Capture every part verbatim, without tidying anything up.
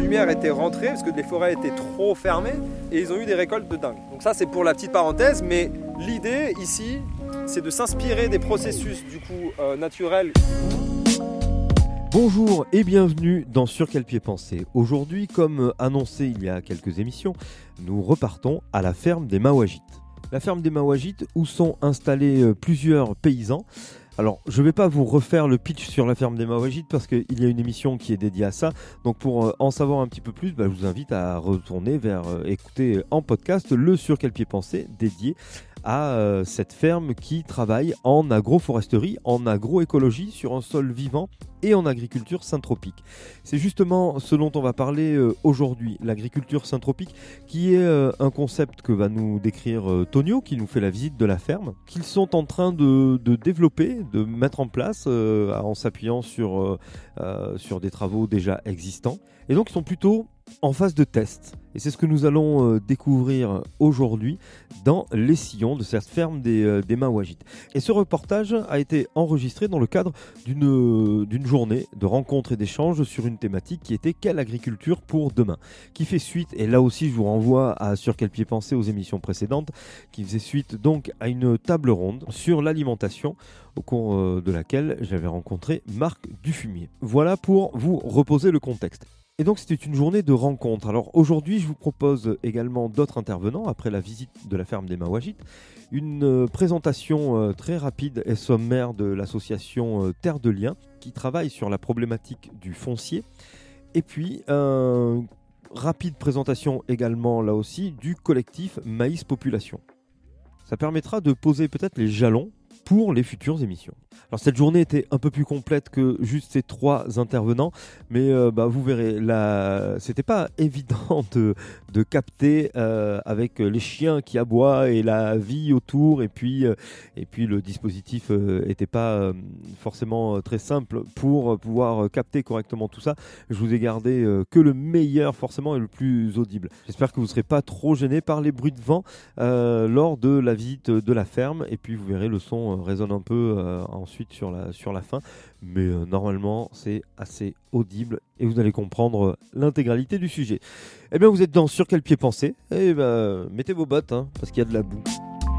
lumière était rentrée parce que les forêts étaient trop fermées et ils ont eu des récoltes de dingue. Donc ça c'est pour la petite parenthèse, mais l'idée ici c'est de s'inspirer des processus du coup euh, naturels. Bonjour et bienvenue dans Sur quel pied penser. Aujourd'hui, comme annoncé il y a quelques émissions, nous repartons à la ferme des Mawagites. La ferme des Mawagites où sont installés plusieurs paysans. Alors, je ne vais pas vous refaire le pitch sur la ferme des Mawagites parce qu'il y a une émission qui est dédiée à ça. Donc, pour en savoir un petit peu plus, bah, je vous invite à retourner vers euh, écouter en podcast le Sur quel pied penser dédié à euh, cette ferme qui travaille en agroforesterie, en agroécologie, sur un sol vivant et en agriculture syntropique. C'est justement ce dont on va parler euh, aujourd'hui, l'agriculture syntropique, qui est euh, un concept que va nous décrire euh, Tonio, qui nous fait la visite de la ferme, qu'ils sont en train de, de développer, de mettre en place euh, en s'appuyant sur, euh, euh, sur des travaux déjà existants. Et donc ils sont plutôt en phase de test. Et c'est ce que nous allons euh, découvrir aujourd'hui dans les sillons de cette ferme des, euh, des Mawagites. Et ce reportage a été enregistré dans le cadre d'une, euh, d'une journée de rencontres et d'échanges sur une thématique qui était « Quelle agriculture pour demain ?» qui fait suite, et là aussi je vous renvoie à Sur quel pied penser aux émissions précédentes, qui faisait suite donc à une table ronde sur l'alimentation au cours euh, de laquelle j'avais rencontré Marc Dufumier. Voilà pour vous reposer le contexte. Et donc c'était une journée de rencontres. Alors aujourd'hui je vous propose également d'autres intervenants après la visite de la ferme des Mawagites, une euh, présentation euh, très rapide et sommaire de l'association euh, Terre de Liens qui travaille sur la problématique du foncier, et puis une rapide présentation également là aussi du collectif Maïs Population. Ça permettra de poser peut-être les jalons pour les futures émissions. Alors cette journée était un peu plus complète que juste ces trois intervenants, mais euh, bah, vous verrez, là, c'était pas évident de, de capter euh, avec les chiens qui aboient et la vie autour, et puis, euh, et puis le dispositif euh, était pas euh, forcément très simple pour pouvoir capter correctement tout ça. Je vous ai gardé euh, que le meilleur forcément et le plus audible. J'espère que vous ne serez pas trop gênés par les bruits de vent euh, lors de la visite de la ferme, et puis vous verrez, le son euh, résonne un peu euh, ensuite sur la, sur la fin, mais euh, normalement c'est assez audible et vous allez comprendre l'intégralité du sujet. Eh bien vous êtes dans Sur quel pied penser, et ben mettez vos bottes hein, parce qu'il y a de la boue.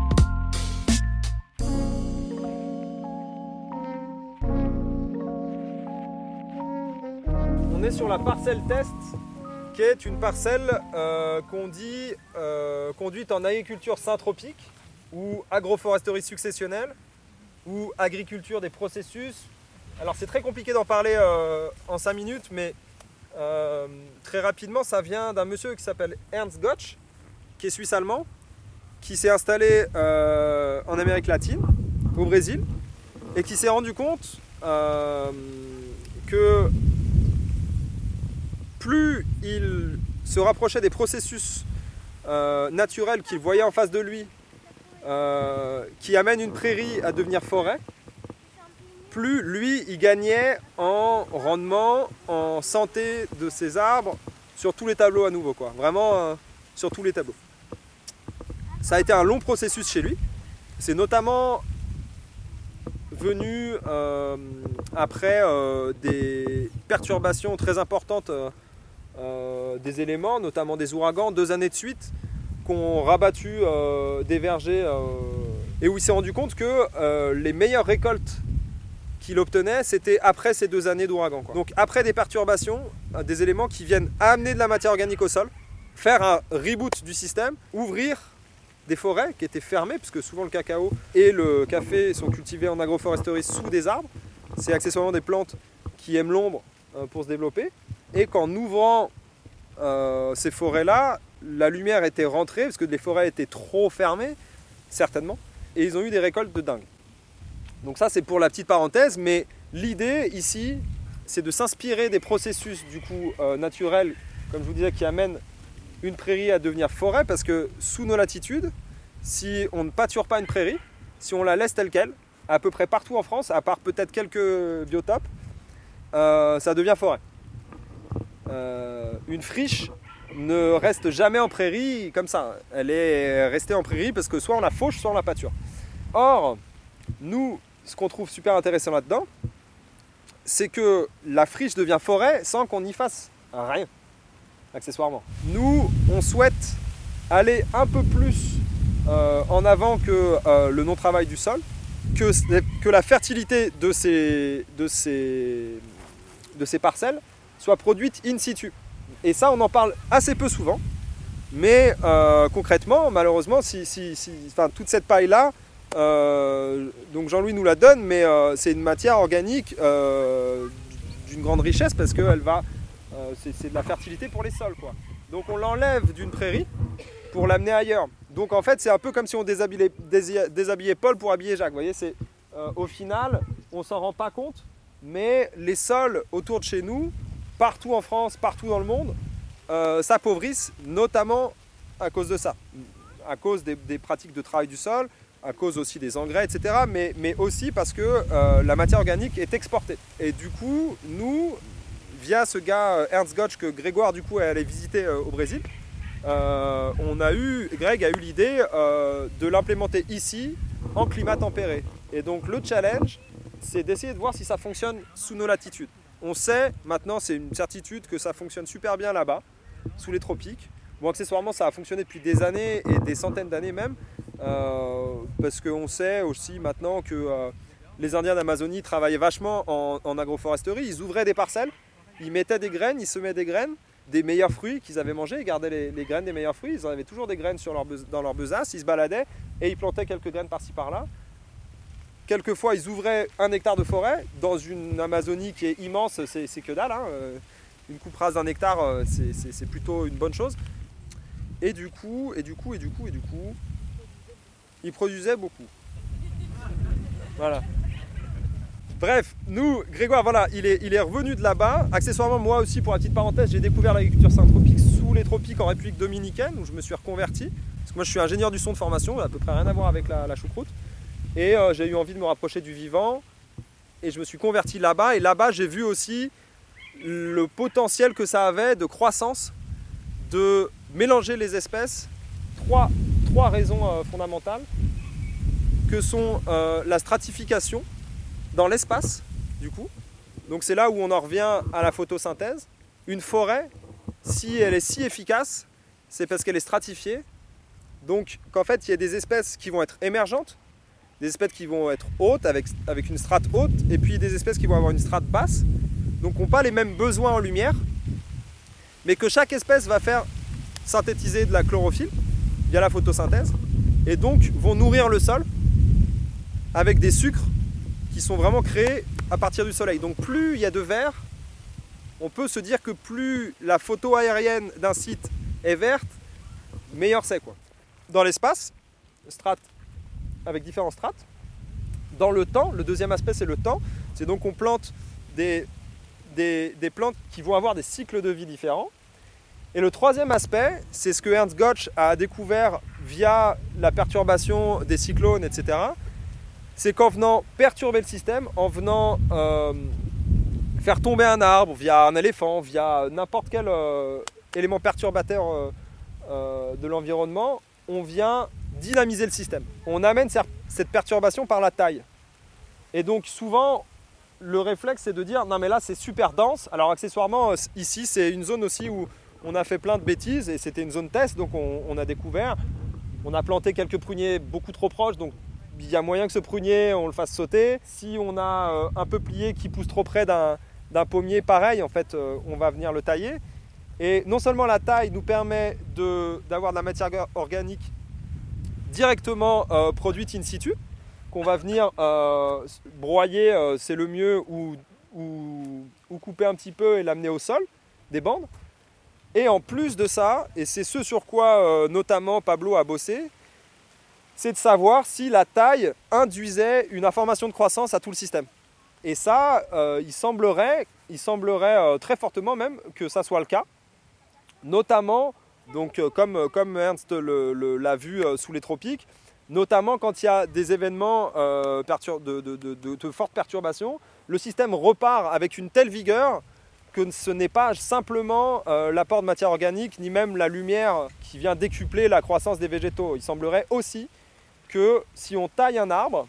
On est sur la parcelle test, qui est une parcelle euh, qu'on dit euh, conduite en agriculture syntropique ou agroforesterie successionnelle ou agriculture des processus. Alors c'est très compliqué d'en parler euh, en cinq minutes, mais euh, très rapidement ça vient d'un monsieur qui s'appelle Ernst Gotsch, qui est suisse-allemand, qui s'est installé euh, en Amérique latine, au Brésil, et qui s'est rendu compte euh, que plus il se rapprochait des processus euh, naturels qu'il voyait en face de lui, Euh, qui amène une prairie à devenir forêt, plus lui il gagnait en rendement, en santé de ses arbres sur tous les tableaux à nouveau, quoi. Vraiment euh, sur tous les tableaux. Ça a été un long processus chez lui. C'est notamment venu euh, après euh, des perturbations très importantes euh, euh, des éléments, notamment des ouragans, deux années de suite, ont rabattu euh, des vergers euh, et où il s'est rendu compte que euh, les meilleures récoltes qu'il obtenait, c'était après ces deux années d'ouragan, quoi. Donc après des perturbations, euh, des éléments qui viennent amener de la matière organique au sol, faire un reboot du système, ouvrir des forêts qui étaient fermées, puisque souvent le cacao et le café sont cultivés en agroforesterie sous des arbres. C'est accessoirement des plantes qui aiment l'ombre euh, pour se développer, et qu'en ouvrant euh, ces forêts-là, la lumière était rentrée parce que les forêts étaient trop fermées, certainement, et ils ont eu des récoltes de dingue. Donc ça c'est pour la petite parenthèse, mais l'idée ici c'est de s'inspirer des processus du coup euh, naturels, comme je vous disais, qui amènent une prairie à devenir forêt, parce que sous nos latitudes, si on ne pâture pas une prairie, si on la laisse telle qu'elle, à peu près partout en France, à part peut-être quelques biotopes, euh, ça devient forêt. Euh, une friche ne reste jamais en prairie comme ça. Elle est restée en prairie parce que soit on la fauche, soit on la pâture. Or, nous, ce qu'on trouve super intéressant là-dedans, c'est que la friche devient forêt sans qu'on y fasse rien. accessoirement. Nous, on souhaite aller un peu plus euh, en avant que euh, le non-travail du sol, que, que la fertilité de ces, de, ces, de ces parcelles soit produite in situ. Et ça, on en parle assez peu souvent, mais euh, concrètement, malheureusement, si, si, si, enfin, toute cette paille-là, euh, donc Jean-Louis nous la donne, mais euh, c'est une matière organique euh, d'une grande richesse parce que elle va, euh, c'est, c'est de la fertilité pour les sols, quoi. Donc on l'enlève d'une prairie pour l'amener ailleurs. Donc en fait, c'est un peu comme si on déshabillait, déshabillait Paul pour habiller Jacques. Vous voyez, c'est, euh, au final, on s'en rend pas compte, mais les sols autour de chez nous, partout en France, partout dans le monde, euh, s'appauvrissent, notamment à cause de ça, à cause des, des pratiques de travail du sol, à cause aussi des engrais, et cetera, mais, mais aussi parce que euh, la matière organique est exportée. Et du coup, nous, via ce gars Ernst Gotsch que Grégoire du coup est allé visiter euh, au Brésil, euh, on a eu, Greg a eu l'idée euh, de l'implémenter ici en climat tempéré. Et donc le challenge, c'est d'essayer de voir si ça fonctionne sous nos latitudes. On sait maintenant, c'est une certitude, que ça fonctionne super bien là-bas, sous les tropiques. Bon, accessoirement, ça a fonctionné depuis des années et des centaines d'années même, euh, parce qu'on sait aussi maintenant que euh, les Indiens d'Amazonie travaillaient vachement en, en agroforesterie. Ils ouvraient des parcelles, ils mettaient des graines, ils semaient des graines, des meilleurs fruits qu'ils avaient mangés, ils gardaient les, les graines des meilleurs fruits, ils en avaient toujours des graines sur leur, dans leur besace, ils se baladaient et ils plantaient quelques graines par-ci par-là. Quelquefois, ils ouvraient un hectare de forêt dans une Amazonie qui est immense, c'est, c'est que dalle, hein. Une coupe rase d'un hectare, c'est, c'est, c'est plutôt une bonne chose. Et du coup, et du coup, et du coup, et du coup, ils produisaient beaucoup. Voilà. Bref, nous, Grégoire, voilà, il est, il est revenu de là-bas. Accessoirement, moi aussi, pour la petite parenthèse, j'ai découvert l'agriculture syntropique sous les tropiques en République dominicaine, où je me suis reconverti. Parce que moi, je suis ingénieur du son de formation, à peu près rien à voir avec la, la choucroute. Et euh, j'ai eu envie de me rapprocher du vivant. Et je me suis converti là-bas. Et là-bas, j'ai vu aussi le potentiel que ça avait de croissance, de mélanger les espèces. Trois, trois raisons euh, fondamentales, que sont euh, la stratification dans l'espace, du coup. Donc c'est là où on en revient à la photosynthèse. Une forêt, si elle est si efficace, c'est parce qu'elle est stratifiée. Donc qu'en fait, il y a des espèces qui vont être émergentes, des espèces qui vont être hautes, avec, avec une strate haute, et puis des espèces qui vont avoir une strate basse, donc qui n'ont pas les mêmes besoins en lumière, mais que chaque espèce va faire synthétiser de la chlorophylle via la photosynthèse, et donc vont nourrir le sol avec des sucres qui sont vraiment créés à partir du soleil. Donc plus il y a de vert, on peut se dire que plus la photo aérienne d'un site est verte, meilleur c'est, quoi. Dans l'espace, strates avec différents strates. Dans le temps, le deuxième aspect c'est le temps. C'est donc on plante des, des, des plantes qui vont avoir des cycles de vie différents. Et le troisième aspect, c'est ce que Ernst Gotsch a découvert via la perturbation des cyclones, et cetera. C'est qu'en venant perturber le système, en venant euh, faire tomber un arbre via un éléphant, via n'importe quel euh, élément perturbateur euh, euh, de l'environnement, on vient dynamiser le système. On amène cette perturbation par la taille. Et donc souvent, le réflexe c'est de dire non mais là c'est super dense. Alors accessoirement, ici c'est une zone aussi où on a fait plein de bêtises et c'était une zone test, donc on, on a découvert, on a planté quelques pruniers beaucoup trop proches, donc il y a moyen que ce prunier on le fasse sauter. Si on a euh, un peuplier qui pousse trop près d'un, d'un pommier, pareil, en fait euh, on va venir le tailler. Et non seulement la taille nous permet de, d'avoir de la matière organique directement euh, produite in situ, qu'on va venir euh, broyer, euh, c'est le mieux, ou, ou, ou couper un petit peu et l'amener au sol, des bandes. Et en plus de ça, et c'est ce sur quoi euh, notamment Pablo a bossé, c'est de savoir si la taille induisait une information de croissance à tout le système. Et ça, euh, il semblerait, il semblerait euh, très fortement même que ça soit le cas, notamment, donc, euh, comme, comme Ernst le, le, l'a vu euh, sous les tropiques, notamment quand il y a des événements euh, pertur- de, de, de, de, de forte perturbation, le système repart avec une telle vigueur que ce n'est pas simplement euh, l'apport de matière organique, ni même la lumière qui vient décupler la croissance des végétaux. Il semblerait aussi que si on taille un arbre,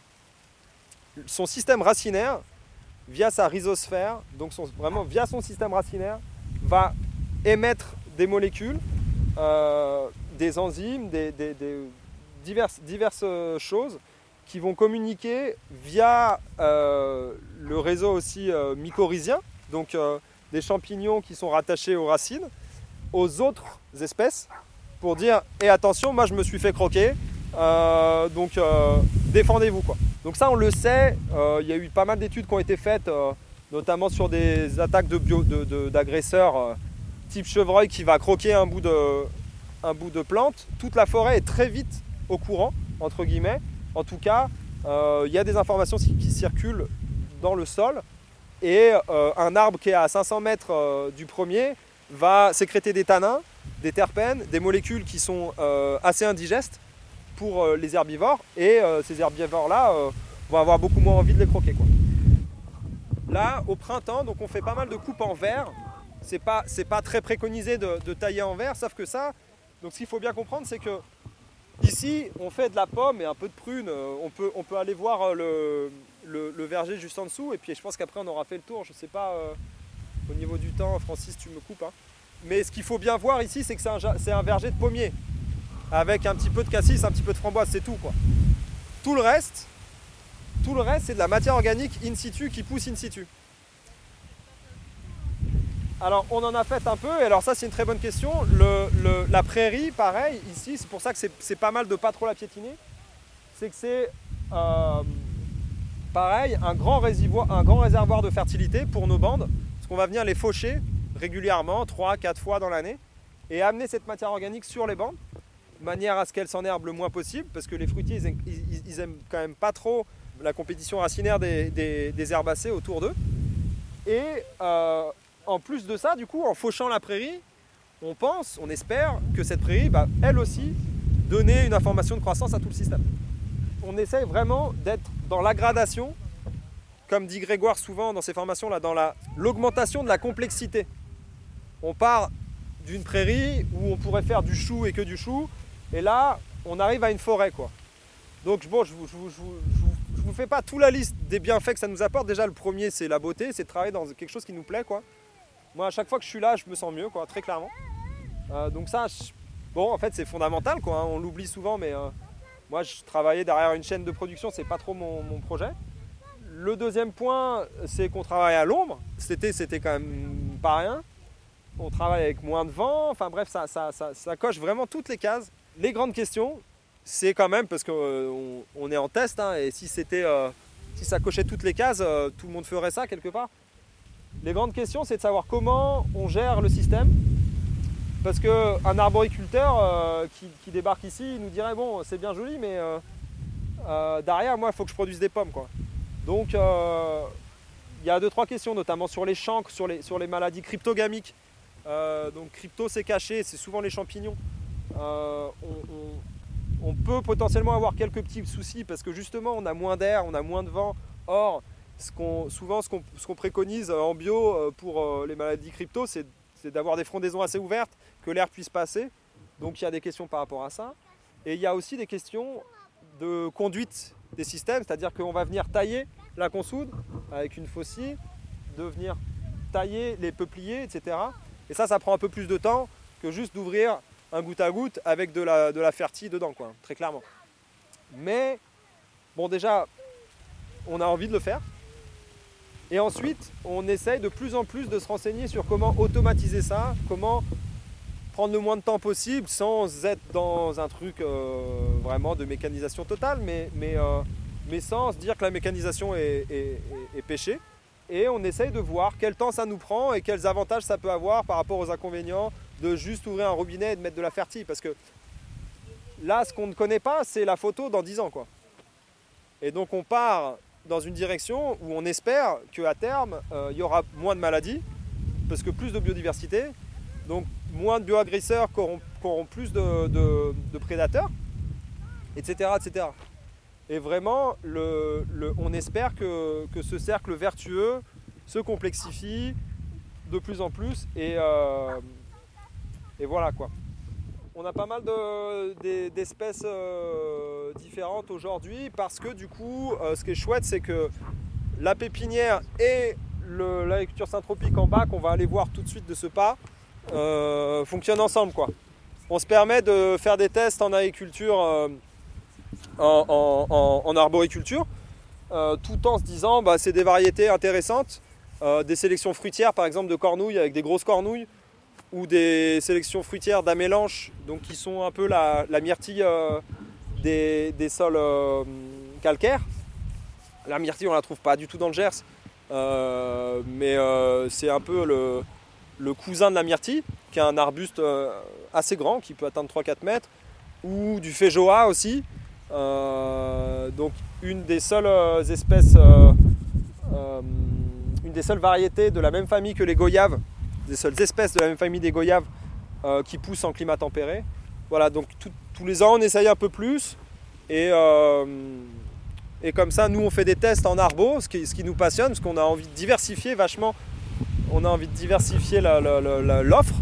son système racinaire, via sa rhizosphère, donc son, vraiment via son système racinaire, va émettre des molécules, euh, des enzymes, des, des, des diverses, diverses choses qui vont communiquer via euh, le réseau aussi euh, mycorhizien, donc euh, des champignons qui sont rattachés aux racines, aux autres espèces, pour dire « et attention, moi je me suis fait croquer, euh, donc euh, défendez-vous ». Donc ça on le sait, euh, il y a eu pas mal d'études qui ont été faites, euh, notamment sur des attaques de bio, de, de, d'agresseurs euh, type chevreuil qui va croquer un bout, de, un bout de plante. Toute la forêt est très vite au courant, entre guillemets. En tout cas, euh, il y a des informations qui circulent dans le sol et euh, un arbre qui est à cinq cents mètres euh, du premier va sécréter des tanins, des terpènes, des molécules qui sont euh, assez indigestes pour euh, les herbivores et euh, ces herbivores-là euh, vont avoir beaucoup moins envie de les croquer, quoi. Là, au printemps, donc on fait pas mal de coupes en verre. C'est pas, c'est pas très préconisé de, de tailler en verre, sauf que ça, donc ce qu'il faut bien comprendre, c'est que ici, on fait de la pomme et un peu de prune. On peut, on peut aller voir le, le, le verger juste en dessous. Et puis je pense qu'après, on aura fait le tour. Je sais pas, euh, au niveau du temps, Francis, tu me coupes. Hein. Mais ce qu'il faut bien voir ici, c'est que c'est un, c'est un verger de pommier. Avec un petit peu de cassis, un petit peu de framboise, c'est tout, quoi. Tout le reste, tout le reste, c'est de la matière organique in situ qui pousse in situ. Alors on en a fait un peu, et alors ça c'est une très bonne question. Le, le, la prairie, pareil, ici, c'est pour ça que c'est, c'est pas mal de pas trop la piétiner. C'est que c'est euh, pareil, un grand, réservoir, un grand réservoir de fertilité pour nos bandes, parce qu'on va venir les faucher régulièrement, trois quatre fois dans l'année, et amener cette matière organique sur les bandes, de manière à ce qu'elles s'enherbent le moins possible, parce que les fruitiers, ils, ils, ils aiment quand même pas trop la compétition racinaire des, des, des herbacées autour d'eux. Et euh, en plus de ça, du coup, en fauchant la prairie, on pense, on espère que cette prairie va elle aussi donner une information de croissance à tout le système. On essaye vraiment d'être dans l'aggradation, comme dit Grégoire souvent dans ses formations, là, dans la, l'augmentation de la complexité. On part d'une prairie où on pourrait faire du chou et que du chou, et là, on arrive à une forêt, quoi. Donc bon, je ne vous, je vous, je vous, je vous fais pas toute la liste des bienfaits que ça nous apporte. Déjà, le premier, c'est la beauté, c'est de travailler dans quelque chose qui nous plaît, quoi. Moi, à chaque fois que je suis là, je me sens mieux, quoi, très clairement. Euh, donc ça, je... bon, en fait, c'est fondamental, quoi, hein, on l'oublie souvent, mais euh, moi, je travaillais derrière une chaîne de production, c'est pas trop mon, mon projet. Le deuxième point, c'est qu'on travaille à l'ombre. Cet été, c'était quand même pas rien. On travaille avec moins de vent, enfin bref, ça, ça, ça, ça coche vraiment toutes les cases. Les grandes questions, c'est quand même, parce qu'on euh, on est en test, hein, et si, c'était, euh, si ça cochait toutes les cases, euh, tout le monde ferait ça quelque part. Les grandes questions, c'est de savoir comment on gère le système. Parce qu'un arboriculteur euh, qui, qui débarque ici, il nous dirait, bon, c'est bien joli, mais euh, euh, derrière, moi, il faut que je produise des pommes, quoi. Donc, euh, il y a deux, trois questions, notamment sur les chancres, sur les, sur les maladies cryptogamiques. Euh, donc, crypto, c'est caché, c'est souvent les champignons. Euh, on, on, on peut potentiellement avoir quelques petits soucis parce que justement, on a moins d'air, on a moins de vent. Or, ce qu'on, souvent, ce qu'on, ce qu'on préconise en bio pour les maladies crypto, c'est, c'est d'avoir des frondaisons assez ouvertes, que l'air puisse passer. Donc, il y a des questions par rapport à ça. Et il y a aussi des questions de conduite des systèmes, c'est-à-dire qu'on va venir tailler la consoude avec une faucille, de venir tailler les peupliers, et cetera. Et ça, ça prend un peu plus de temps que juste d'ouvrir un goutte à goutte avec de la, de la fertie dedans, quoi, très clairement. Mais, bon, déjà, on a envie de le faire. Et ensuite, on essaye de plus en plus de se renseigner sur comment automatiser ça, comment prendre le moins de temps possible sans être dans un truc euh, vraiment de mécanisation totale, mais, mais, euh, mais sans se dire que la mécanisation est, est, est, est péché. Et on essaye de voir quel temps ça nous prend et quels avantages ça peut avoir par rapport aux inconvénients de juste ouvrir un robinet et de mettre de la fertie. Parce que là, ce qu'on ne connaît pas, c'est la photo dans dix ans, quoi. Et donc on part dans une direction où on espère qu'à terme, euh, il y aura moins de maladies, parce que plus de biodiversité, donc moins de bioagresseurs qui auront, qui auront plus de, de, de prédateurs, et cetera, et cetera. Et vraiment, le, le, on espère que, que ce cercle vertueux se complexifie de plus en plus, et, euh, et voilà, quoi. On a pas mal de, d'espèces euh, différentes aujourd'hui parce que du coup, euh, ce qui est chouette, c'est que la pépinière et le, l'agriculture syntropique en bac, on va aller voir tout de suite de ce pas, euh, fonctionnent ensemble, quoi. On se permet de faire des tests en agriculture, euh, en, en, en, en arboriculture, euh, tout en se disant bah, c'est des variétés intéressantes, euh, des sélections fruitières par exemple de cornouilles avec des grosses cornouilles, ou des sélections fruitières d'amélanche, donc qui sont un peu la, la myrtille euh, des, des sols euh, calcaires. La myrtille on la trouve pas du tout dans le Gers, euh, mais euh, c'est un peu le, le cousin de la myrtille, qui est un arbuste euh, assez grand, qui peut atteindre trois à quatre mètres, ou du feijoa aussi, euh, donc une des seules euh, espèces, euh, euh, une des seules variétés de la même famille que les goyaves, des seules espèces de la même famille des goyaves euh, qui poussent en climat tempéré. Voilà, donc tout, tous les ans on essaye un peu plus, et, euh, et comme ça nous on fait des tests en arbo, ce qui, ce qui nous passionne, parce qu'on a envie de diversifier vachement, on a envie de diversifier la, la, la, l'offre,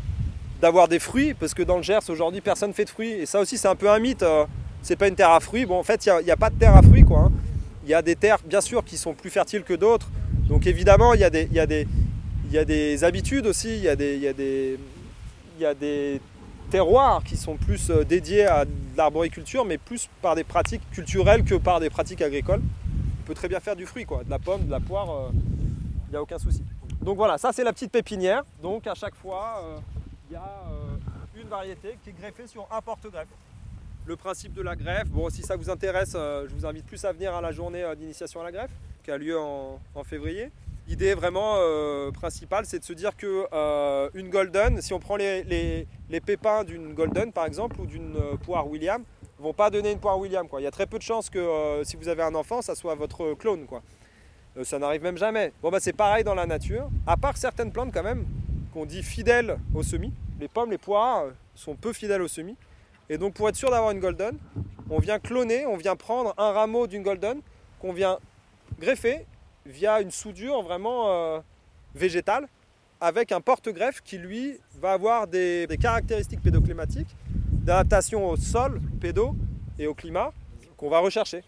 d'avoir des fruits, parce que dans le Gers aujourd'hui personne ne fait de fruits, et ça aussi c'est un peu un mythe, euh, c'est pas une terre à fruits. Bon en fait il n'y a, a pas de terre à fruits quoi, hein. Il y a des terres bien sûr qui sont plus fertiles que d'autres, donc évidemment il y a des, il y a des, il y a des habitudes aussi, il y a des, il y a des, il y a des terroirs qui sont plus dédiés à de l'arboriculture, mais plus par des pratiques culturelles que par des pratiques agricoles. On peut très bien faire du fruit quoi, de la pomme, de la poire, euh, il n'y a aucun souci. Donc voilà, ça c'est la petite pépinière, donc à chaque fois euh, il y a euh, une variété qui est greffée sur un porte-greffe. Le principe de la greffe, bon si ça vous intéresse, euh, je vous invite plus à venir à la journée euh, d'initiation à la greffe, qui a lieu en, en février. L'idée vraiment euh, principale, c'est de se dire que euh, une golden, si on prend les, les, les pépins d'une golden par exemple, ou d'une euh, poire William, ne vont pas donner une poire William, quoi. Il y a très peu de chances que euh, si vous avez un enfant, ça soit votre clone, quoi. Euh, ça n'arrive même jamais. Bon bah c'est pareil dans la nature, à part certaines plantes quand même, qu'on dit fidèles au semis. Les pommes, les poires sont peu fidèles au semis. Et donc pour être sûr d'avoir une golden, on vient cloner, on vient prendre un rameau d'une golden qu'on vient greffer via une soudure vraiment euh, végétale avec un porte-greffe qui lui va avoir des, des caractéristiques pédoclimatiques d'adaptation au sol, pédo et au climat qu'on va rechercher.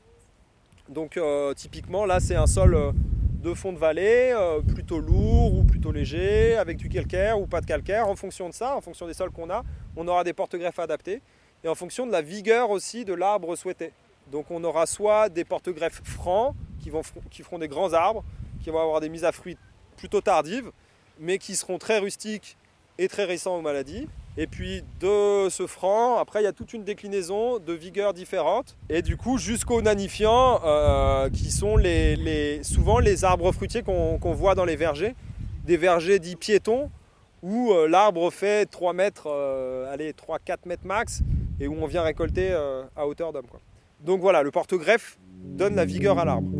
Donc euh, typiquement là c'est un sol euh, de fond de vallée, euh, plutôt lourd ou plutôt léger, avec du calcaire ou pas de calcaire. En fonction de ça, en fonction des sols qu'on a, on aura des porte-greffes adaptés. Et en fonction de la vigueur aussi de l'arbre souhaité. Donc on aura soit des porte-greffes francs qui, vont, qui feront des grands arbres, qui vont avoir des mises à fruits plutôt tardives, mais qui seront très rustiques et très résistants aux maladies. Et puis de ce franc, après il y a toute une déclinaison de vigueurs différentes. Et du coup jusqu'aux nanifiants, euh, qui sont les, les, souvent les arbres fruitiers qu'on, qu'on voit dans les vergers. Des vergers dits piétons, où euh, l'arbre fait trois mètres, euh, allez, trois à quatre mètres max, et où on vient récolter euh, à hauteur d'homme, quoi. Donc voilà, le porte-greffe donne la vigueur à l'arbre.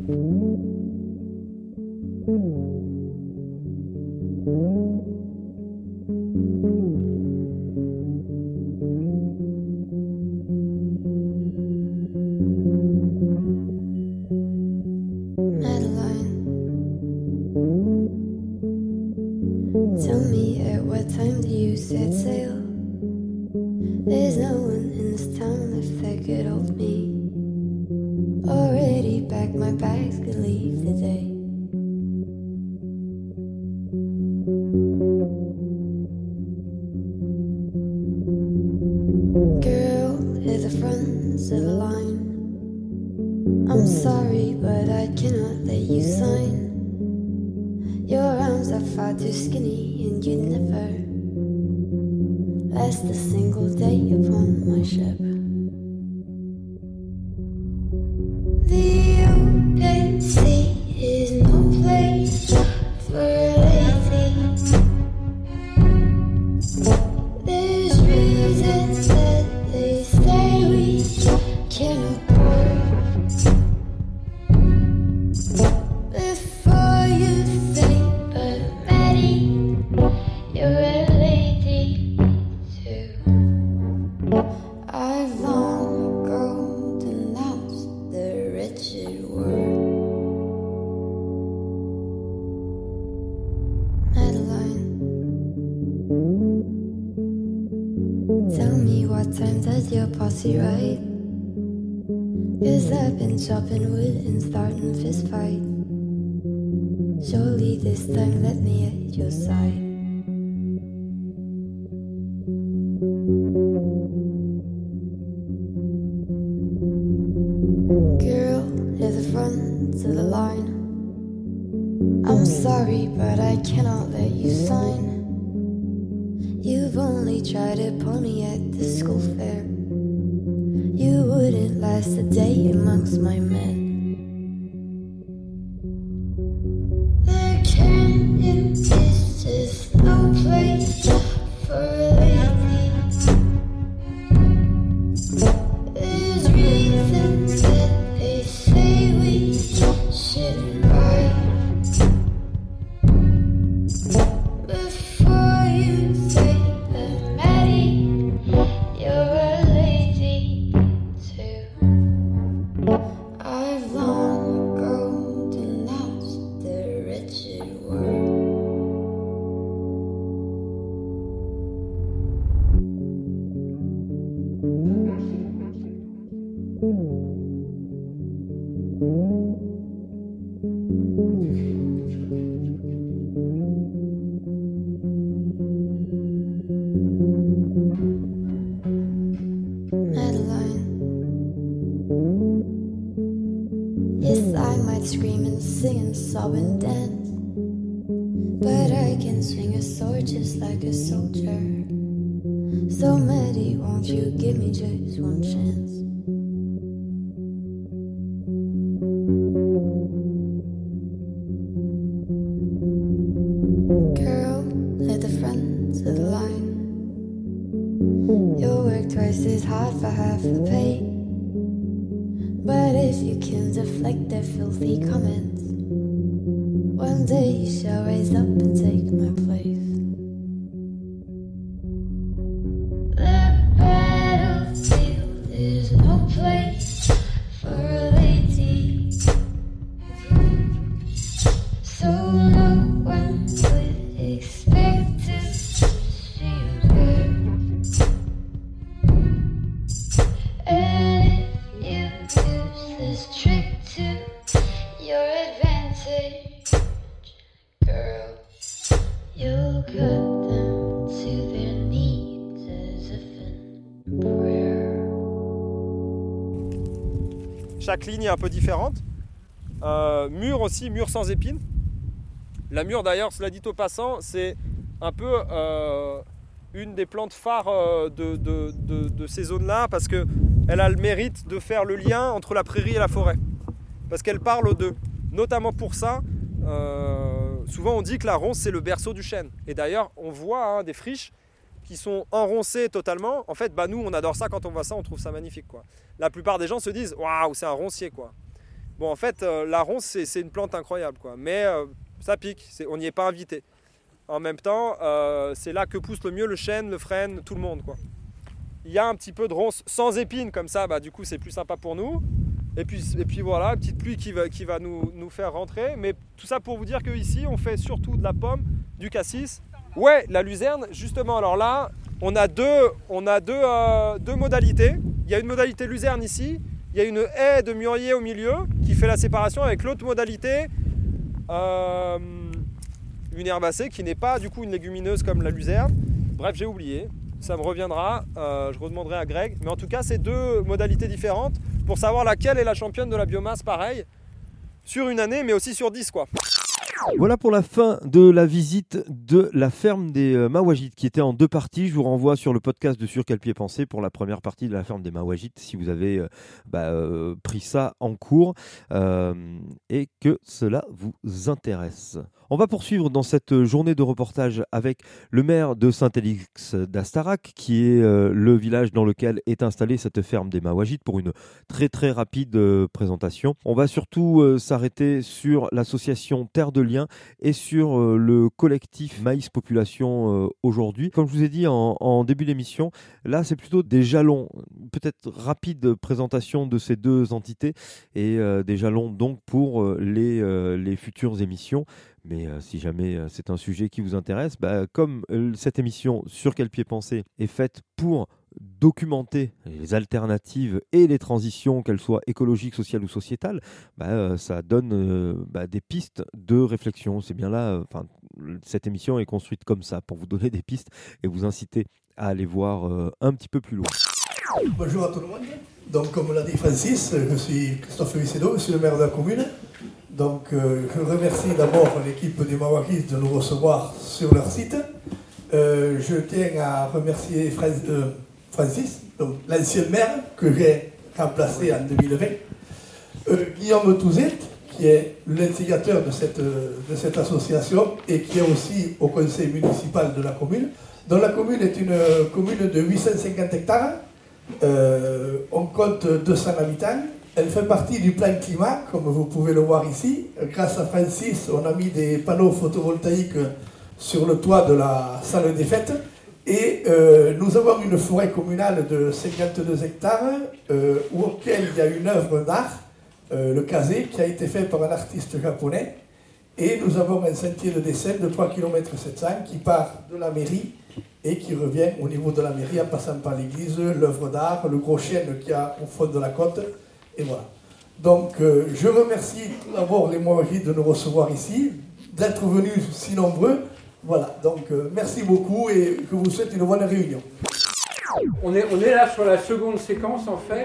Tell me at what time do you set sail? There's no one in this town left that could hold me. Already packed my bags, could leave today. Girl, at the front of the line, I'm sorry, but I cannot let you sign. Your arms are far too skinny and you never last a single day upon my ship. The open sea is no place for a lady. There's reasons that they say we can't afford. Before you think of Maddie, you're a lady too. I've long ago denounced the wretched word. Madeline, tell me what time does your posse ride? 'Cause I've been chopping wood and starting fist fights. Surely this time let me at your side. friends of the line. I'm sorry, but I cannot let you sign. You've only tried a pony at the school fair. You wouldn't last a day amongst my men. The canyon is just no place for a lady. There's reasons that they say we shouldn't ride. Before you say that Maddie, you're a lady too. I've long ago denounced the wretched word. Madeline. Yes, I might scream and sing and sob and dance, but I can swing a sword just like a soldier. So Maddie, won't you give me just one chance? Girl, let the friends of the line. You'll work twice as hard for half the pay. But if you can deflect their filthy comments, one day you shall rise up and take my place. The battlefield is no place for a lady, so no one would expect to see you there. And if you use this trick to your advantage, girl, you'll cut them to their knees as if in prayer. Chaque ligne est un peu différente. Euh, mûre aussi, mûre sans épines. La mûre d'ailleurs, cela dit au passant, c'est un peu euh, une des plantes phares euh, de, de, de, de ces zones-là parce qu'elle a le mérite de faire le lien entre la prairie et la forêt. Parce qu'elle parle aux deux. Notamment pour ça, euh, souvent on dit que la ronce c'est le berceau du chêne. Et d'ailleurs, on voit hein, des friches qui sont enroncées totalement. En fait, bah, nous on adore ça, quand on voit ça, on trouve ça magnifique, quoi. La plupart des gens se disent waouh, c'est un roncier, quoi. Bon, en fait, euh, la ronce c'est, c'est une plante incroyable, quoi. Mais euh, ça pique, c'est, on n'y est pas invité. En même temps, euh, c'est là que pousse le mieux le chêne, le frêne, tout le monde, quoi. Il y a un petit peu de ronce sans épines comme ça, bah, du coup c'est plus sympa pour nous. Et puis, et puis voilà, une petite pluie qui va, qui va nous, nous faire rentrer. Mais tout ça pour vous dire qu'ici on fait surtout de la pomme, du cassis. Ouais, la luzerne, justement, alors là, on a deux, on a deux, euh, deux modalités. Il y a une modalité luzerne ici, il y a une haie de mûrier au milieu qui fait la séparation avec l'autre modalité, euh, une herbacée qui n'est pas du coup une légumineuse comme la luzerne. Bref, j'ai oublié, ça me reviendra, euh, je redemanderai à Greg. Mais en tout cas, c'est deux modalités différentes pour savoir laquelle est la championne de la biomasse, pareil, sur une année, mais aussi sur dix, quoi. Voilà pour la fin de la visite de la ferme des euh, Mawagites qui était en deux parties. Je vous renvoie sur le podcast de Sur quel pied penser pour la première partie de la ferme des Mawagites si vous avez euh, bah, euh, pris ça en cours euh, et que cela vous intéresse. On va poursuivre dans cette journée de reportage avec le maire de Saint-Élix d'Astarac, qui est euh, le village dans lequel est installée cette ferme des Mawagites, pour une très très rapide euh, présentation. On va surtout euh, s'arrêter sur l'association Terre de Liens et sur euh, le collectif Maïs Population euh, aujourd'hui. Comme je vous ai dit en, en début d'émission, là c'est plutôt des jalons, peut-être rapide présentation de ces deux entités et euh, des jalons donc pour euh, les, euh, les futures émissions. Mais euh, si jamais euh, c'est un sujet qui vous intéresse, bah, comme euh, cette émission Sur quel pied penser est faite pour documenter les alternatives et les transitions, qu'elles soient écologiques, sociales ou sociétales, bah, euh, ça donne euh, bah, des pistes de réflexion. C'est bien là, enfin, euh, cette émission est construite comme ça, pour vous donner des pistes et vous inciter à aller voir euh, un petit peu plus loin. Bonjour à tout le monde. Donc, comme l'a dit Francis, je suis Christophe Vicedo, je suis le maire de la commune. Donc, euh, je remercie d'abord l'équipe des Mawakis de nous recevoir sur leur site. Euh, je tiens à remercier Fran euh, Francis, donc l'ancien maire que j'ai remplacé en deux mille vingt. Euh, Guillaume Touzet, qui est l'instigateur de cette, de cette association et qui est aussi au conseil municipal de la commune. Donc la commune est une commune de huit cent cinquante hectares. Euh, on compte deux cents habitants. Elle fait partie du plan climat, comme vous pouvez le voir ici. Grâce à Francis, on a mis des panneaux photovoltaïques sur le toit de la salle des fêtes. Et euh, nous avons une forêt communale de cinquante-deux hectares euh, auquel il y a une œuvre d'art, euh, le Kazé, qui a été fait par un artiste japonais. Et nous avons un sentier de dessin de trois virgule sept kilomètres qui part de la mairie et qui revient au niveau de la mairie en passant par l'église, l'œuvre d'art, le gros chêne qu'il y a au fond de la côte. Et voilà. Donc euh, je remercie tout d'abord les Mawakis de nous recevoir ici, d'être venus si nombreux. Voilà, donc euh, merci beaucoup et je vous souhaite une bonne réunion. On est, on est là sur la seconde séquence en fait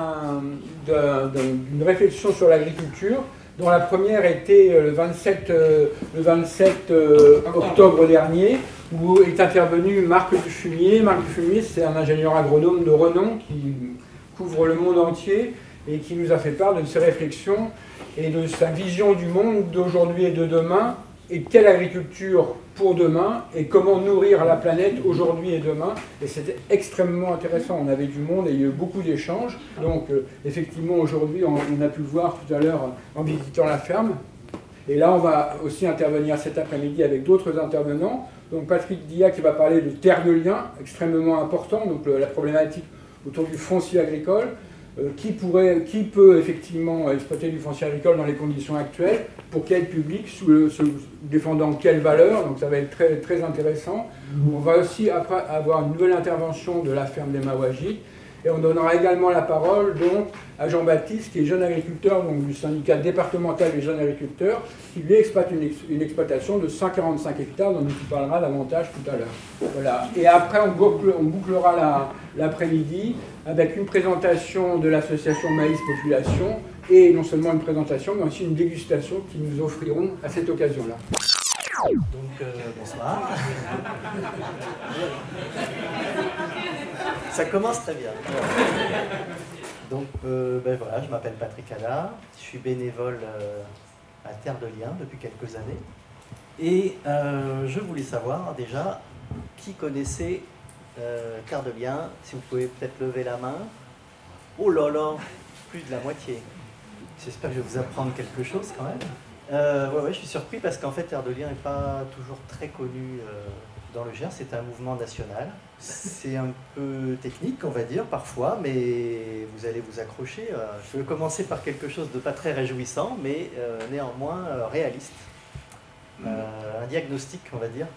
d'une réflexion sur l'agriculture, dont la première était le vingt-sept, euh, le vingt-sept euh, octobre dernier, où est intervenu Marc Dufumier. Marc Dufumier, c'est un ingénieur agronome de renom qui couvre le monde entier et qui nous a fait part de ses réflexions et de sa vision du monde d'aujourd'hui et de demain, et quelle agriculture pour demain, et comment nourrir la planète aujourd'hui et demain. Et c'était extrêmement intéressant, on avait du monde et il y a eu beaucoup d'échanges. Donc euh, effectivement aujourd'hui on, on a pu le voir tout à l'heure en visitant la ferme. Et là on va aussi intervenir cet après-midi avec d'autres intervenants. Donc Patrick Dia qui va parler de terre de liens, extrêmement important, donc le, la problématique autour du foncier agricole. Euh, qui, pourrait, qui peut effectivement exploiter du foncier agricole dans les conditions actuelles, pour quel public, sous le, sous, défendant quelles valeurs, donc ça va être très, très intéressant. On va aussi après avoir une nouvelle intervention de la ferme des Mawajis, et on donnera également la parole donc à Jean-Baptiste, qui est jeune agriculteur donc, du syndicat départemental des jeunes agriculteurs, qui lui exploite une, ex, une exploitation de cent quarante-cinq hectares, dont il parlera davantage tout à l'heure. Voilà. Et après, on, boucle, on bouclera la, l'après-midi avec une présentation de l'association Maïs Population, et non seulement une présentation, mais aussi une dégustation qu'ils nous offriront à cette occasion-là. Donc, euh, bonsoir. Ça commence très bien. Donc, euh, ben voilà, je m'appelle Patrick Alla, je suis bénévole euh, à Terre de Liens depuis quelques années. Et euh, je voulais savoir déjà qui connaissait euh, Terre de Liens, si vous pouvez peut-être lever la main. Oh là là, plus de la moitié. J'espère que je vais vous apprendre quelque chose quand même. Euh, ouais, ouais, je suis surpris parce qu'en fait, Terre de Liens n'est pas toujours très connu euh, dans le Gers. C'est un mouvement national. C'est un peu technique, on va dire, parfois, mais vous allez vous accrocher. Euh, je vais commencer par quelque chose de pas très réjouissant, mais euh, néanmoins euh, réaliste. Euh, un diagnostic, on va dire,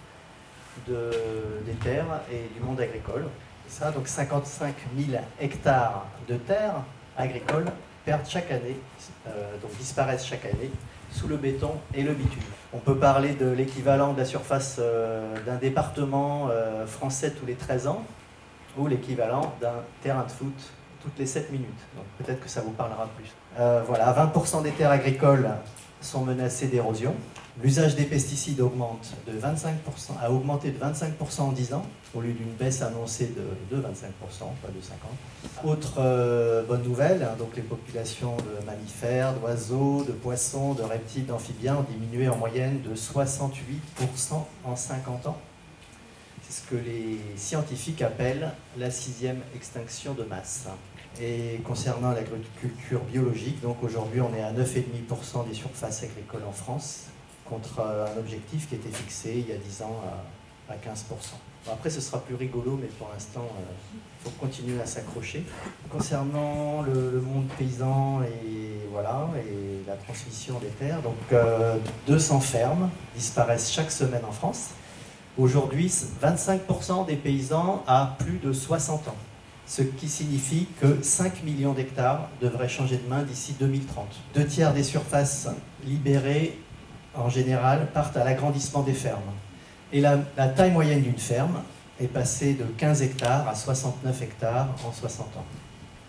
de, des terres et du monde agricole. Ça, donc cinquante-cinq mille hectares de terres agricoles perdent chaque année, euh, donc disparaissent chaque année, sous le béton et le bitume. On peut parler de l'équivalent de la surface euh, d'un département euh, français tous les treize ans, ou l'équivalent d'un terrain de foot toutes les sept minutes. Donc peut-être que ça vous parlera plus. Euh, voilà, vingt pour cent des terres agricoles sont menacées d'érosion. L'usage des pesticides augmente de vingt-cinq pour cent, a augmenté de vingt-cinq pour cent en dix ans, au lieu d'une baisse annoncée de, de vingt-cinq pour cent, pas de cinquante pour cent. Autre euh, bonne nouvelle, hein, donc les populations de mammifères, d'oiseaux, de poissons, de reptiles, d'amphibiens ont diminué en moyenne de soixante-huit pour cent en cinquante ans. C'est ce que les scientifiques appellent la sixième extinction de masse. Et concernant l'agriculture biologique, donc aujourd'hui on est à neuf virgule cinq pour cent des surfaces agricoles en France, contre un objectif qui était fixé il y a dix ans à, à quinze pour cent. Bon, après, ce sera plus rigolo, mais pour l'instant, il euh, faut continuer à s'accrocher. Concernant le, le monde paysan et, voilà, et la transmission des terres, donc euh, deux cents fermes disparaissent chaque semaine en France. Aujourd'hui, vingt-cinq pour cent des paysans ont plus de soixante ans, ce qui signifie que cinq millions d'hectares devraient changer de main d'ici deux mille trente. Deux tiers des surfaces libérées en général, partent à l'agrandissement des fermes. Et la, la taille moyenne d'une ferme est passée de quinze hectares à soixante-neuf hectares en soixante ans.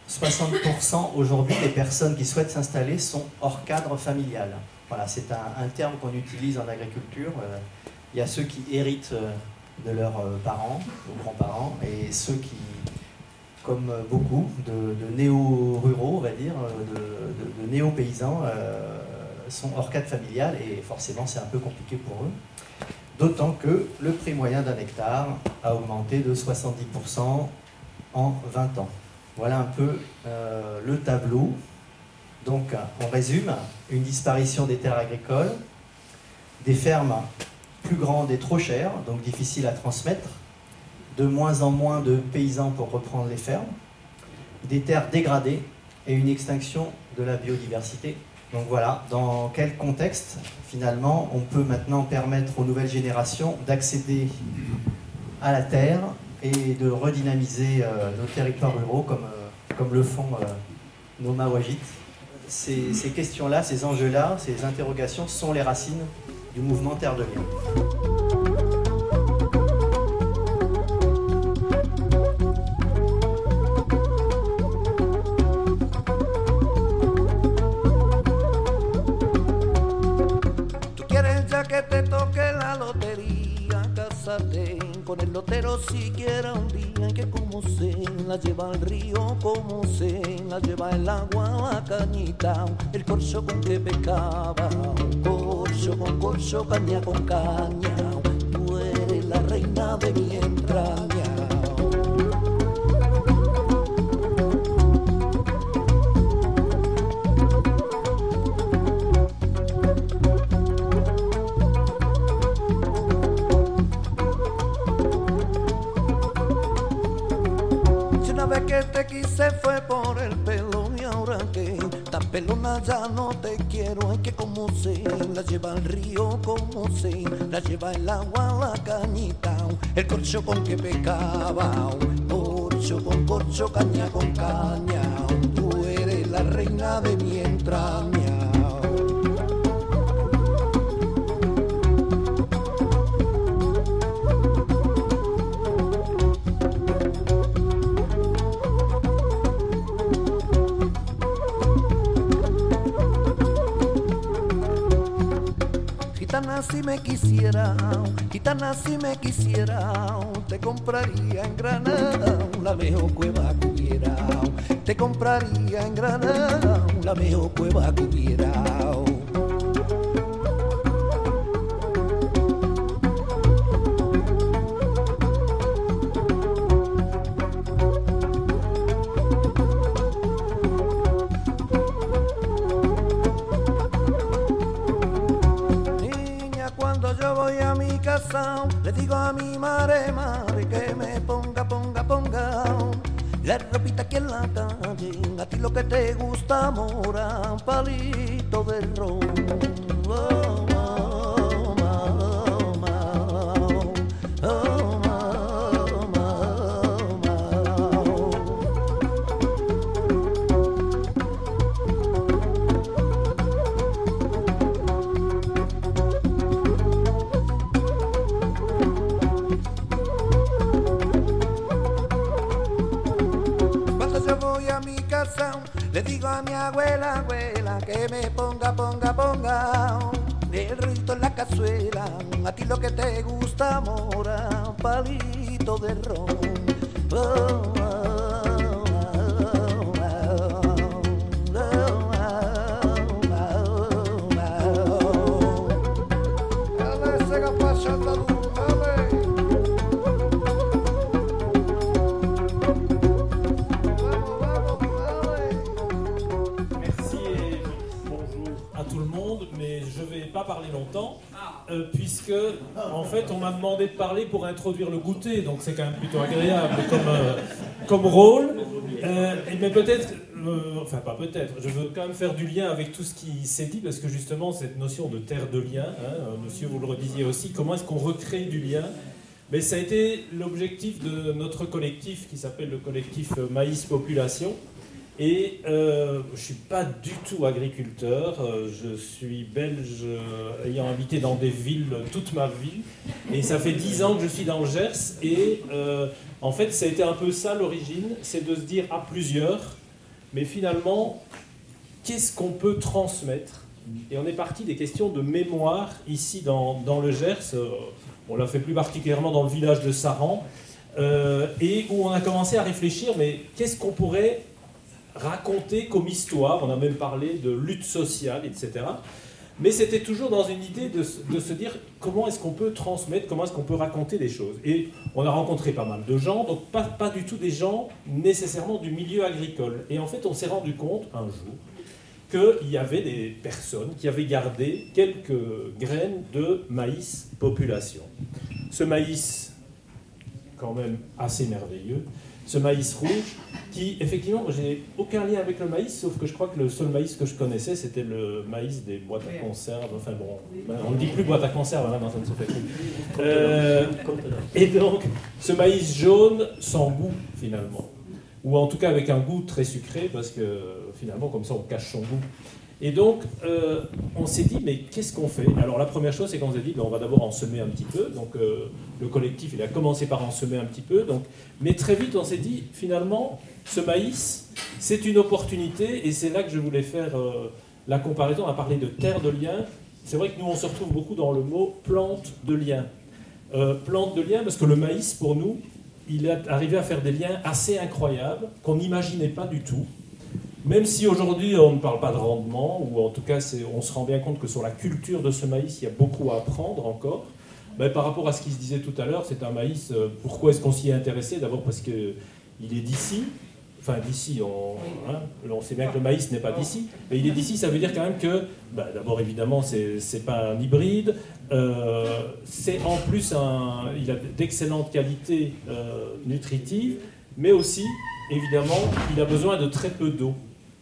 soixante pour cent aujourd'hui des personnes qui souhaitent s'installer sont hors cadre familial. Voilà, c'est un, un terme qu'on utilise en agriculture. Euh, il y a ceux qui héritent euh, de leurs euh, parents ou grands-parents et ceux qui, comme beaucoup de, de néo-ruraux, on va dire, de, de, de néo-paysans, euh, sont hors cadre familial et forcément c'est un peu compliqué pour eux. D'autant que le prix moyen d'un hectare a augmenté de soixante-dix pour cent en vingt ans. Voilà un peu euh, le tableau. Donc, on résume, une disparition des terres agricoles, des fermes plus grandes et trop chères, donc difficiles à transmettre, de moins en moins de paysans pour reprendre les fermes, des terres dégradées et une extinction de la biodiversité. Donc voilà, dans quel contexte, finalement, on peut maintenant permettre aux nouvelles générations d'accéder à la terre et de redynamiser euh, nos territoires ruraux comme, euh, comme le font euh, nos Mawajites. Ces, ces questions-là, ces enjeux-là, ces interrogations sont les racines du mouvement Terre de Liens. Que te toque la lotería, cásate con el lotero siquiera un día, que como se la lleva el río, como se la lleva el agua, la cañita, el corcho con que pescaba, corcho con corcho, caña con caña, tú eres la reina de mi entraña. Que te quise fue por el pelo y ahora que tan pelona ya no te quiero. Ay, que como se la lleva el río, como se la lleva el agua, la cañita, el corcho con que pescaba, corcho con corcho, caña con caña, tú eres la reina de mi entraña. Gitana si me quisiera, gitana si me quisiera, te compraría en Granada la mejor cueva que hubiera. Te compraría en Granada la mejor cueva que hubiera. Le digo a mi madre, madre, que me ponga, ponga, ponga la ropita aquí en la calle. A ti lo que te gusta, mora, un palito de ron. Oh, oh, oh, oh, oh, le digo a mi abuela, abuela, que me ponga, ponga, ponga el rito en la cazuela. A ti lo que te gusta, mora, un palito de ron. Oh, oh, oh, oh, pas parler longtemps, euh, puisque en fait on m'a demandé de parler pour introduire le goûter, donc c'est quand même plutôt agréable comme, euh, comme rôle. Euh, mais peut-être, euh, enfin pas peut-être, je veux quand même faire du lien avec tout ce qui s'est dit, parce que justement cette notion de terre de lien, hein, monsieur vous le redisiez aussi, comment est-ce qu'on recrée du lien? Mais ça a été l'objectif de notre collectif qui s'appelle le collectif Maïs Population. Et euh, je ne suis pas du tout agriculteur, euh, je suis belge euh, ayant habité dans des villes toute ma vie, et ça fait dix ans que je suis dans le Gers, et euh, en fait ça a été un peu ça l'origine, c'est de se dire à plusieurs, mais finalement, qu'est-ce qu'on peut transmettre? Et on est parti des questions de mémoire ici dans, dans le Gers, euh, on l'a fait plus particulièrement dans le village de Saran, euh, et où on a commencé à réfléchir, mais qu'est-ce qu'on pourrait raconter comme histoire? On a même parlé de lutte sociale, et cetera. Mais c'était toujours dans une idée de, de se dire comment est-ce qu'on peut transmettre, comment est-ce qu'on peut raconter des choses. Et on a rencontré pas mal de gens, donc pas, pas du tout des gens nécessairement du milieu agricole. Et en fait, on s'est rendu compte un jour qu'il y avait des personnes qui avaient gardé quelques graines de maïs population. Ce maïs, quand même assez merveilleux, ce maïs rouge, qui, effectivement, j'ai aucun lien avec le maïs, sauf que je crois que le seul maïs que je connaissais, c'était le maïs des boîtes à conserve. Enfin bon, on ne dit plus boîte à conserve, hein, ça ne se fait plus. Euh, et donc, ce maïs jaune sans goût, finalement. Ou en tout cas avec un goût très sucré, parce que finalement, comme ça, on cache son goût. Et donc, euh, on s'est dit, mais qu'est-ce qu'on fait? Alors, la première chose, c'est qu'on s'est dit, ben, on va d'abord en semer un petit peu. Donc, euh, le collectif, il a commencé par en semer un petit peu. Donc, mais très vite, on s'est dit, finalement, ce maïs, c'est une opportunité. Et c'est là que je voulais faire euh, la comparaison. On a parlé de terre de lien. C'est vrai que nous, on se retrouve beaucoup dans le mot plante de lien. Euh, plante de lien, parce que le maïs, pour nous, il est arrivé à faire des liens assez incroyables qu'on n'imaginait pas du tout. Même si aujourd'hui on ne parle pas de rendement, ou en tout cas c'est, on se rend bien compte que sur la culture de ce maïs, il y a beaucoup à apprendre encore. Ben, par rapport à ce qui se disait tout à l'heure, c'est un maïs, euh, pourquoi est-ce qu'on s'y est intéressé? D'abord parce qu'il est d'ici, enfin d'ici, on, hein, on sait bien que le maïs n'est pas d'ici, mais il est d'ici, ça veut dire quand même que, ben, d'abord évidemment c'est, c'est pas un hybride, euh, c'est en plus un, il a d'excellentes qualités euh, nutritives, mais aussi évidemment il a besoin de très peu d'eau.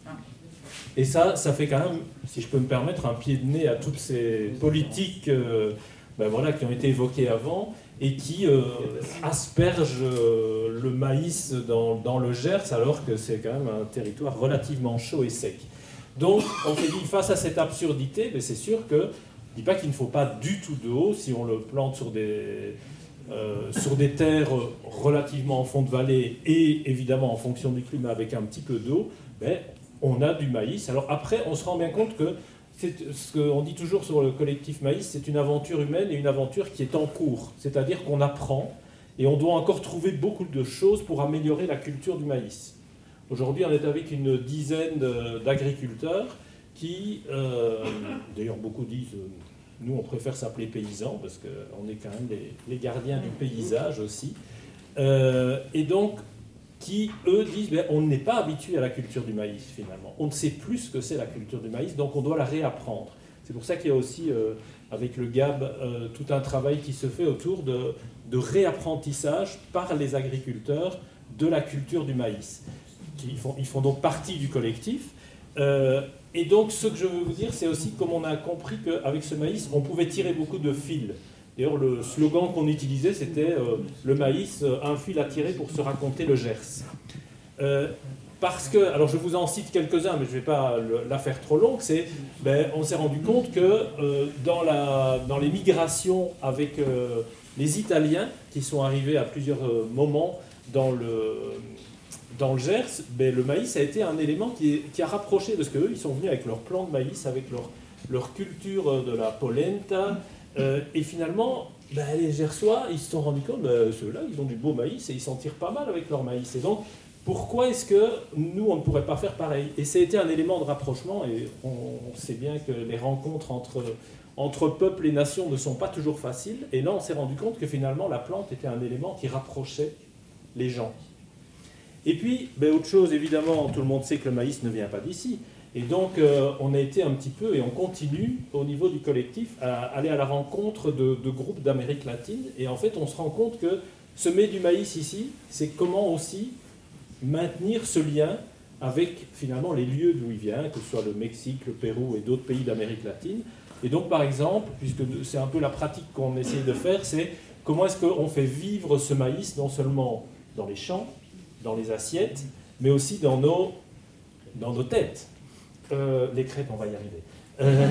Et ça, ça fait quand même, si je peux me permettre, un pied de nez à toutes ces politiques euh, ben voilà, qui ont été évoquées avant et qui euh, aspergent euh, le maïs dans, dans le Gers alors que c'est quand même un territoire relativement chaud et sec. Donc, on s'est dit, face à cette absurdité, ben c'est sûr que, je ne dis pas qu'il ne faut pas du tout d'eau si on le plante sur des, euh, sur des terres relativement en fond de vallée et évidemment en fonction du climat avec un petit peu d'eau, ben, on a du maïs. Alors après, on se rend bien compte que c'est ce qu'on dit toujours sur le collectif maïs, c'est une aventure humaine et une aventure qui est en cours. C'est-à-dire qu'on apprend et on doit encore trouver beaucoup de choses pour améliorer la culture du maïs. Aujourd'hui, on est avec une dizaine d'agriculteurs qui, euh, d'ailleurs beaucoup disent, euh, nous on préfère s'appeler paysans parce qu'on est quand même les, les gardiens du paysage aussi. Euh, et donc, qui, eux, disent ben, on n'est pas habitué à la culture du maïs, finalement. On ne sait plus ce que c'est la culture du maïs, donc on doit la réapprendre. C'est pour ça qu'il y a aussi, euh, avec le G A B, euh, tout un travail qui se fait autour de, de réapprentissage par les agriculteurs de la culture du maïs. Ils font, ils font donc partie du collectif. Euh, et donc, ce que je veux vous dire, c'est aussi comme on a compris qu'avec ce maïs, on pouvait tirer beaucoup de fils. D'ailleurs, le slogan qu'on utilisait, c'était euh, « Le maïs, euh, un fil à tirer pour se raconter le Gers euh, ». Parce que, alors je vous en cite quelques-uns, mais je ne vais pas le, la faire trop longue, c'est, ben, on s'est rendu compte que euh, dans, la, dans les migrations avec euh, les Italiens, qui sont arrivés à plusieurs euh, moments dans le, dans le Gers, ben, le maïs a été un élément qui, qui a rapproché, parce qu'eux, ils sont venus avec leur plant de maïs, avec leur, leur culture de la polenta. Euh, et finalement, ben, les Gersois, ils se sont rendus compte, ben, ceux-là, ils ont du beau maïs et ils s'en tirent pas mal avec leur maïs. Et donc, pourquoi est-ce que nous, on ne pourrait pas faire pareil? Et ça a été un élément de rapprochement, et on, on sait bien que les rencontres entre, entre peuples et nations ne sont pas toujours faciles. Et là, on s'est rendu compte que finalement, la plante était un élément qui rapprochait les gens. Et puis, ben, autre chose, évidemment, tout le monde sait que le maïs ne vient pas d'ici. Et donc, euh, on a été un petit peu, et on continue au niveau du collectif, à aller à la rencontre de, de groupes d'Amérique latine. Et en fait, on se rend compte que semer du maïs ici, c'est comment aussi maintenir ce lien avec finalement les lieux d'où il vient, que ce soit le Mexique, le Pérou et d'autres pays d'Amérique latine. Et donc, par exemple, puisque c'est un peu la pratique qu'on essaye de faire, c'est comment est-ce qu'on fait vivre ce maïs, non seulement dans les champs, dans les assiettes, mais aussi dans nos, dans nos têtes. Euh, les crêpes, on va y arriver. Euh,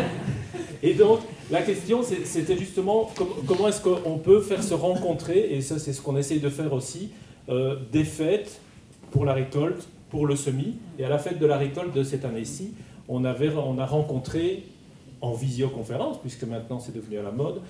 et donc, la question, c'était justement com comment est-ce qu'on peut faire se rencontrer, et ça, c'est ce qu'on essaye de faire aussi, euh, des fêtes pour la récolte, pour le semis. Et à la fête de la récolte de cette année-ci, on, avait, on a rencontré, en visioconférence, puisque maintenant c'est devenu à la mode,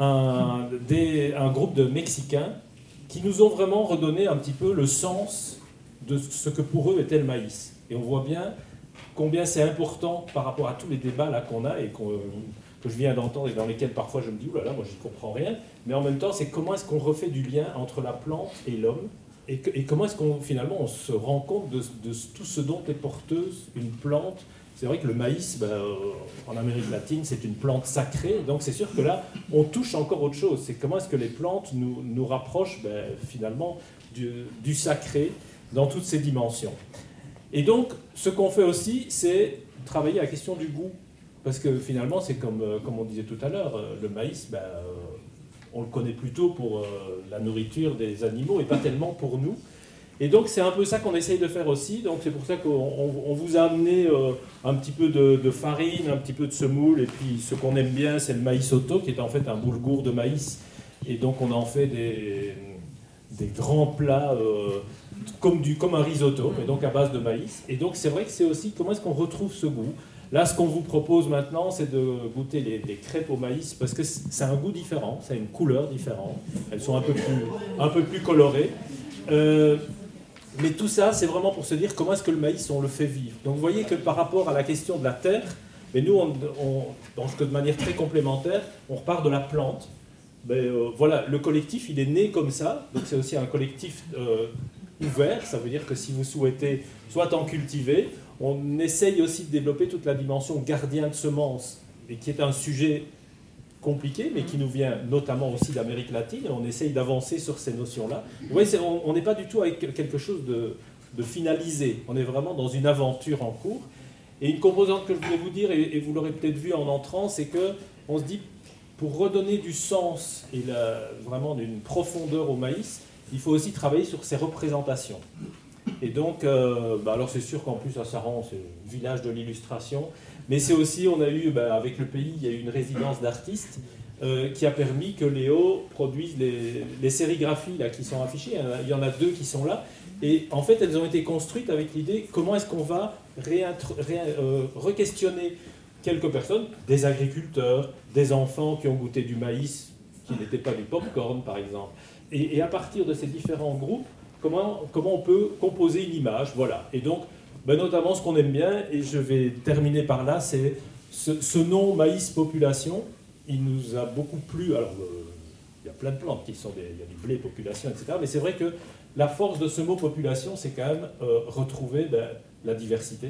un, des, un groupe de Mexicains qui nous ont vraiment redonné un petit peu le sens de ce que pour eux était le maïs. Et on voit bien combien c'est important par rapport à tous les débats là qu'on a et qu'on, que je viens d'entendre et dans lesquels parfois je me dis « Ouh là là, moi je n'y comprends rien ». Mais en même temps, c'est comment est-ce qu'on refait du lien entre la plante et l'homme et, que, et comment est-ce qu'on finalement on se rend compte de, de tout ce dont est porteuse une plante. C'est vrai que le maïs, ben, euh, en Amérique latine, c'est une plante sacrée. Donc c'est sûr que là, on touche encore autre chose. C'est comment est-ce que les plantes nous, nous rapprochent ben, finalement du, du sacré dans toutes ses dimensions. Et donc, ce qu'on fait aussi, c'est travailler la question du goût. Parce que finalement, c'est comme, euh, comme on disait tout à l'heure, euh, le maïs, ben, euh, on le connaît plutôt pour euh, la nourriture des animaux et pas tellement pour nous. Et donc c'est un peu ça qu'on essaye de faire aussi, donc c'est pour ça qu'on on, on vous a amené euh, un petit peu de, de farine, un petit peu de semoule, et puis ce qu'on aime bien c'est le maïs auto, qui est en fait un boulgour de maïs, et donc on en fait des, des grands plats euh, comme, du, comme un risotto, mais donc à base de maïs, et donc c'est vrai que c'est aussi comment est-ce qu'on retrouve ce goût. Là ce qu'on vous propose maintenant c'est de goûter les, les crêpes au maïs, parce que c'est un goût différent, ça a une couleur différente, elles sont un peu plus, un peu plus colorées. Euh, Mais tout ça, c'est vraiment pour se dire comment est-ce que le maïs, on le fait vivre. Donc vous voyez que par rapport à la question de la terre, mais nous, on, on, donc de manière très complémentaire, on repart de la plante. Mais, euh, voilà, le collectif, il est né comme ça. Donc c'est aussi un collectif euh, ouvert. Ça veut dire que si vous souhaitez soit en cultiver, on essaye aussi de développer toute la dimension gardien de semences, et qui est un sujet compliqué, mais qui nous vient notamment aussi d'Amérique latine, et on essaye d'avancer sur ces notions-là. Vous voyez, c'est, on n'est pas du tout avec quelque chose de, de finalisé, on est vraiment dans une aventure en cours. Et une composante que je voulais vous dire, et, et vous l'aurez peut-être vu en entrant, c'est qu'on se dit, pour redonner du sens et la, vraiment une profondeur au maïs, il faut aussi travailler sur ses représentations. Et donc, euh, bah alors c'est sûr qu'en plus à Saran, c'est le village de l'illustration, mais c'est aussi, on a eu, bah, avec le pays, il y a eu une résidence d'artistes euh, qui a permis que Léo produise les, les sérigraphies là, qui sont affichées. Il y en a deux qui sont là. Et en fait, elles ont été construites avec l'idée comment est-ce qu'on va réintro- ré, euh, re-questionner quelques personnes, des agriculteurs, des enfants qui ont goûté du maïs, qui n'était pas du pop-corn par exemple. Et, et à partir de ces différents groupes, comment, comment on peut composer une image, voilà. Et donc, ben notamment ce qu'on aime bien, et je vais terminer par là, c'est ce, ce nom maïs population, il nous a beaucoup plu. Alors, euh, il y a plein de plantes qui sont des, il y a du blé population, et cetera. Mais c'est vrai que la force de ce mot population, c'est quand même euh, retrouver ben, la diversité.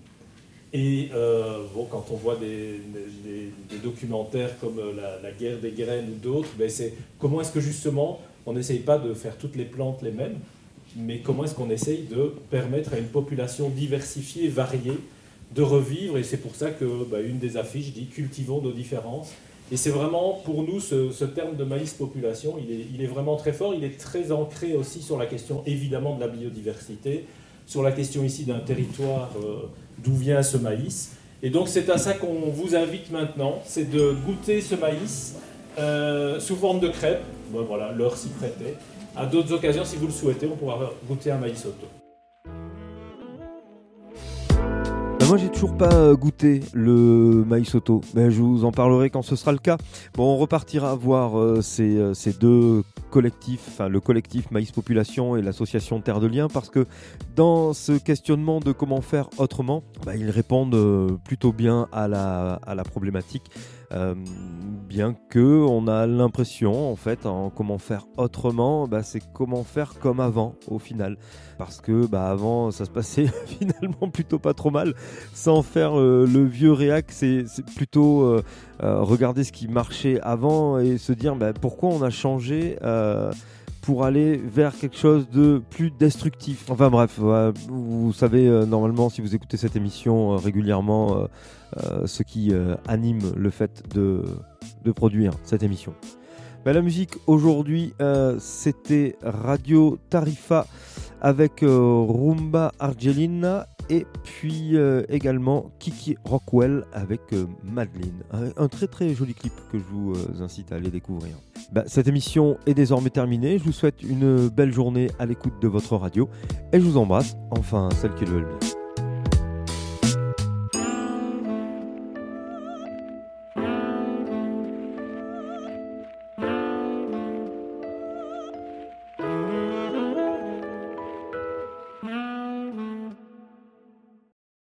Et euh, bon, quand on voit des, des, des documentaires comme la, la guerre des graines ou d'autres, ben c'est comment est-ce que justement on n'essaye pas de faire toutes les plantes les mêmes, mais comment est-ce qu'on essaye de permettre à une population diversifiée, variée, de revivre. Et c'est pour ça que bah, une des affiches dit « Cultivons nos différences ». Et c'est vraiment, pour nous, ce, ce terme de maïs population, il est, il est vraiment très fort. Il est très ancré aussi sur la question, évidemment, de la biodiversité, sur la question ici d'un territoire euh, d'où vient ce maïs. Et donc c'est à ça qu'on vous invite maintenant, c'est de goûter ce maïs euh, sous forme de crêpes. Bon, voilà, l'heure s'y prêtait. À d'autres occasions, si vous le souhaitez, on pourra goûter un maïs auto. Ben moi j'ai toujours pas goûté le maïs auto, ben, je vous en parlerai quand ce sera le cas. Bon, on repartira voir euh, ces, euh, ces deux collectifs, enfin le collectif Maïs Population et l'association Terre de Liens, parce que dans ce questionnement de comment faire autrement, ben, ils répondent euh, plutôt bien à la, à la problématique. Euh, bien que on a l'impression en fait en comment faire autrement, bah, c'est comment faire comme avant au final, parce que bah, avant ça se passait finalement plutôt pas trop mal, sans faire euh, le vieux réac, c'est, c'est plutôt euh, euh, regarder ce qui marchait avant et se dire bah, pourquoi on a changé euh, pour aller vers quelque chose de plus destructif. Enfin bref, euh, vous savez euh, normalement si vous écoutez cette émission euh, régulièrement euh, euh, ce qui euh, anime le fait de, de produire cette émission. Ben, la musique aujourd'hui euh, c'était Radio Tarifa avec euh, Rumba Argelina et puis euh, également Kiki Rockwell avec euh, Madeleine. Un, un très très joli clip que je vous euh, incite à aller découvrir. Bah, cette émission est désormais terminée. Je vous souhaite une belle journée à l'écoute de votre radio et je vous embrasse, enfin celle qui le veut bien.